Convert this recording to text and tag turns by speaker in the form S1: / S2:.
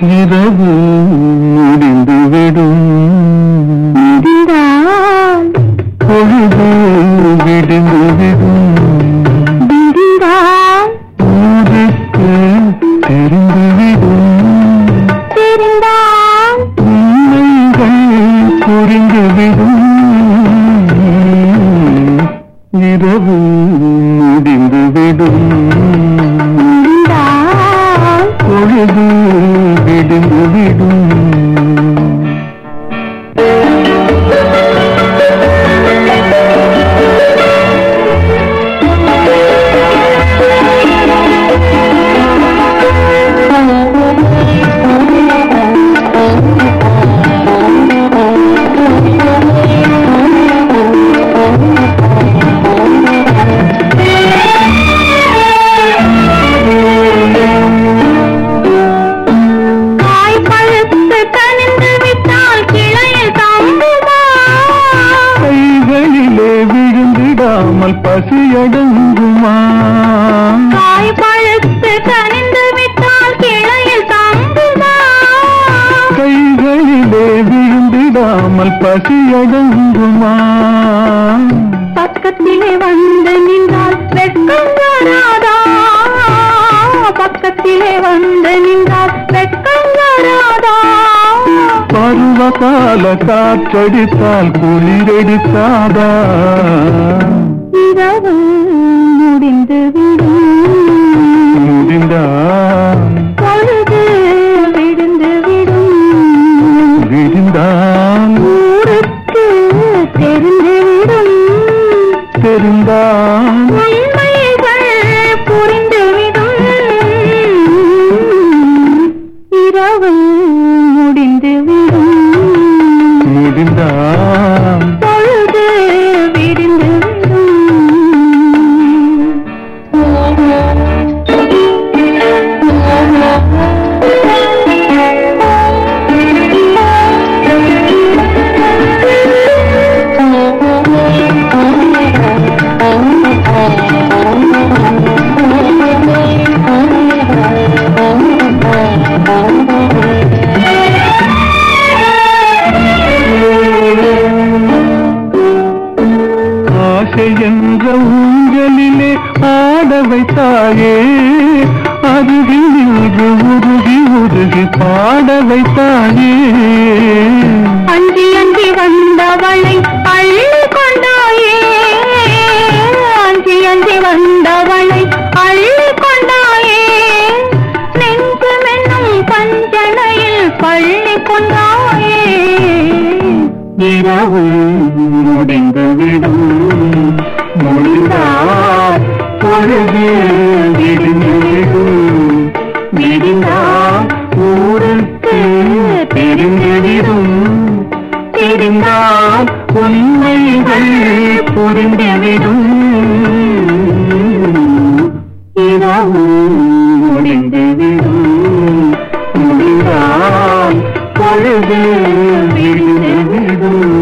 S1: இரவு முடிந்துவிடும்,
S2: முடிந்தால்
S1: பொழுது விடுந்துவிடும்,
S2: விடிந்தால்
S1: ஊருக்கு தெரிந்துவிடும்,
S2: தெரிந்தால்
S1: உண்மைகள் புரிந்துவிடும். இரவு முடிந்துவிடும்,
S2: முடிந்தால்
S1: பொழுது விடுந்துவிடும். பசியடங்குமா?
S2: காய் பழுத்து கனிந்து விட்டால் கிளையில் தங்குமா?
S1: கைகளிலே விழுந்திடாமல் பசியடங்குமா?
S2: பக்கத்திலே வந்து நின்றால் வெட்கம் வராதா? பக்கத்திலே வந்து நின்றால் வெட்கம் வராதா?
S1: பருவகால காற்றடித்தால் குளிரெடுக்காதா?
S2: இரவு முடிந்துவிடும்,
S1: முடிந்தால்
S2: பொழுது விடுந்துவிடும்,
S1: விடுந்தால்
S2: ஊருக்கு தெரிந்துவிடும்,
S1: தெரிந்தால்
S2: உண்மைகள் புரிந்துவிடும். இரவு முடிந்துவிடும்,
S1: முடிந்தால்
S2: பொழுது விடுந்துவிடும்.
S1: ஆசை என்ற ஊஞ்சலிலே ஆட வைத்தாயே, அருகில் நின்று உருகி உருகி பாட வைத்தாயே.
S2: அஞ்சி அஞ்சி வந்தவளை அள்ளி கொண்டாயே, அஞ்சி அஞ்சி வந்தவளை அள்ளி கொண்டாயே. நெஞ்சு மென்னும் பஞ்சனையில் பள்ளி கொண்டாயே.
S1: இரவு முடிந்துவிடும், முடிந்தால் பொழுது விடுந்துவிடும், விடுந்தால் ஊருக்கு தெரிந்துவிடும், தெரிந்தால் உண்மைகள் புரிந்துவிடும். இரவு முடிந்துவிடும், முடிந்தால் பொழுது விடுந்துவிடும்.